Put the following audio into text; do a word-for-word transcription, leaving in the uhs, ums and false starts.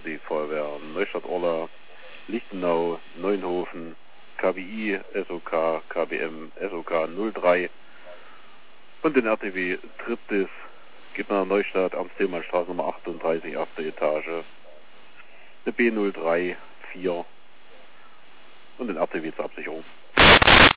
für die Feuerwehr Neustadt-Orla, Lichtenau, Neunhofen, K B I, S O K, K B M, S O K null drei und den R T W Triptis, geht nach Neustadt, Amts-Thälmannstraße Nummer achtunddreißig, achte Etage, eine B null drei vier und den R T W zur Absicherung.